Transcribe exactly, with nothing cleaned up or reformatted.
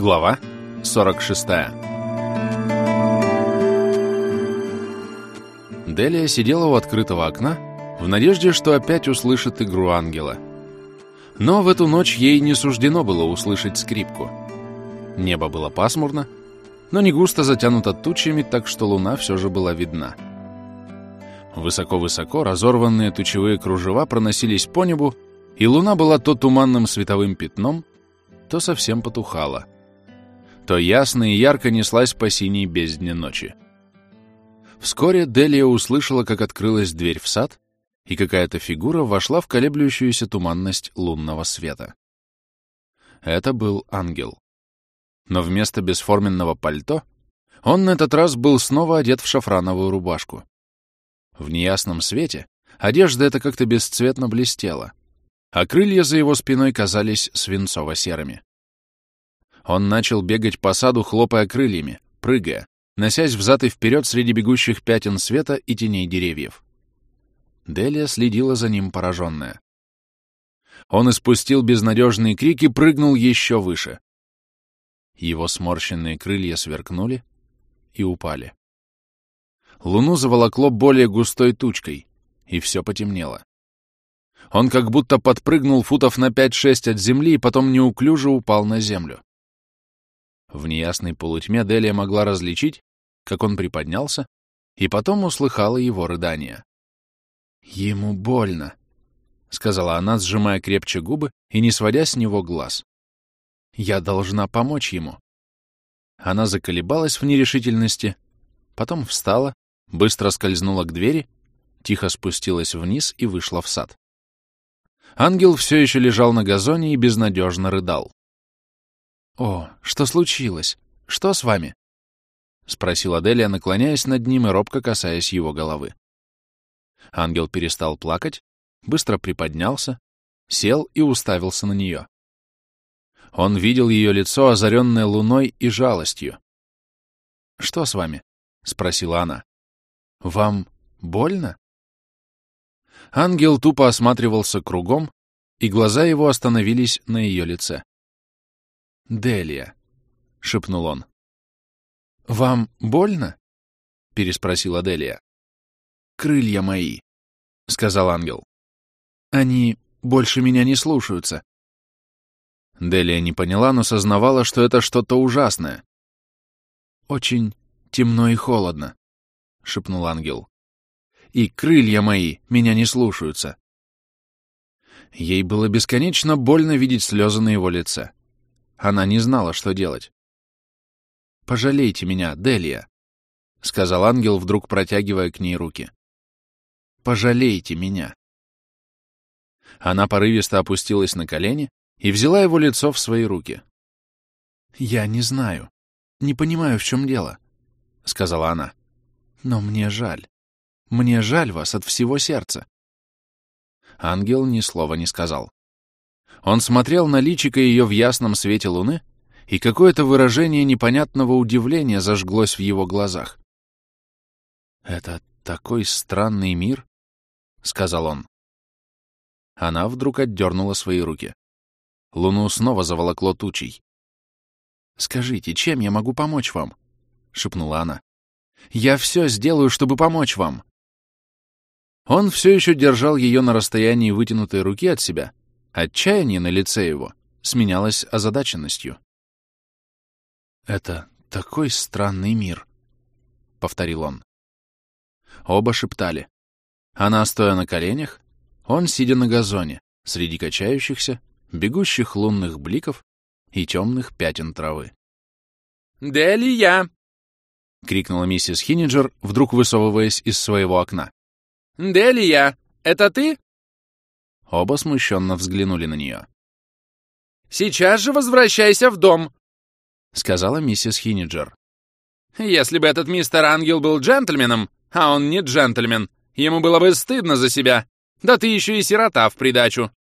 Глава сорок шестая. Делия сидела у открытого окна в надежде, что опять услышит игру ангела. Но в эту ночь ей не суждено было услышать скрипку. Небо было пасмурно, но не густо затянуто тучами, так что луна все же была видна. Высоко-высоко разорванные тучевые кружева проносились по небу, и луна была то туманным световым пятном, то совсем потухала. То ясно и ярко неслась по синей бездне ночи. Вскоре Делия услышала, как открылась дверь в сад, и какая-то фигура вошла в колеблющуюся туманность лунного света. Это был ангел. Но вместо бесформенного пальто он на этот раз был снова одет в шафрановую рубашку. В неясном свете одежда эта как-то бесцветно блестела, а крылья за его спиной казались свинцово-серыми. Он начал бегать по саду, хлопая крыльями, прыгая, носясь взад и вперед среди бегущих пятен света и теней деревьев. Делия следила за ним пораженная. Он испустил безнадежный крик и прыгнул еще выше. Его сморщенные крылья сверкнули и упали. Луну заволокло более густой тучкой, и все потемнело. Он как будто подпрыгнул футов на пять-шесть от земли и потом неуклюже упал на землю. В неясной полутьме Делия могла различить, как он приподнялся, и потом услыхала его рыдания. «Ему больно», — сказала она, сжимая крепче губы и не сводя с него глаз. «Я должна помочь ему». Она заколебалась в нерешительности, потом встала, быстро скользнула к двери, тихо спустилась вниз и вышла в сад. Ангел все еще лежал на газоне и безнадежно рыдал. «О, что случилось? Что с вами?» — спросила Делия, наклоняясь над ним и робко касаясь его головы. Ангел перестал плакать, быстро приподнялся, сел и уставился на нее. Он видел ее лицо, озаренное луной и жалостью. «Что с вами?» — спросила она. «Вам больно?» Ангел тупо осматривался кругом, и глаза его остановились на ее лице. «Делия», — шепнул он. «Вам больно?» — переспросила Делия. «Крылья мои», — сказал ангел. «Они больше меня не слушаются». Делия не поняла, но сознавала, что это что-то ужасное. «Очень темно и холодно», — шепнул ангел. «И крылья мои меня не слушаются». Ей было бесконечно больно видеть слезы на его лице. Она не знала, что делать. «Пожалейте меня, Делия», — сказал ангел, вдруг протягивая к ней руки. «Пожалейте меня». Она порывисто опустилась на колени и взяла его лицо в свои руки. «Я не знаю, не понимаю, в чем дело», — сказала она. «Но мне жаль. Мне жаль вас от всего сердца». Ангел ни слова не сказал. Он смотрел на личико ее в ясном свете луны, и какое-то выражение непонятного удивления зажглось в его глазах. «Это такой странный мир», — сказал он. Она вдруг отдернула свои руки. Луну снова заволокло тучей. «Скажите, чем я могу помочь вам?» — шепнула она. «Я все сделаю, чтобы помочь вам». Он все еще держал ее на расстоянии вытянутой руки от себя. Отчаяние на лице его сменялось озадаченностью. «Это такой странный мир», — повторил он. Оба шептали. Она, стоя на коленях, он, сидя на газоне, среди качающихся, бегущих лунных бликов и темных пятен травы. «Делия!» — крикнула миссис Хинниджер, вдруг высовываясь из своего окна. «Делия, это ты?» Оба смущенно взглянули на нее. «Сейчас же возвращайся в дом», — сказала миссис Хинниджер. «Если бы этот мистер Ангел был джентльменом, а он не джентльмен, ему было бы стыдно за себя. Да ты еще и сирота в придачу».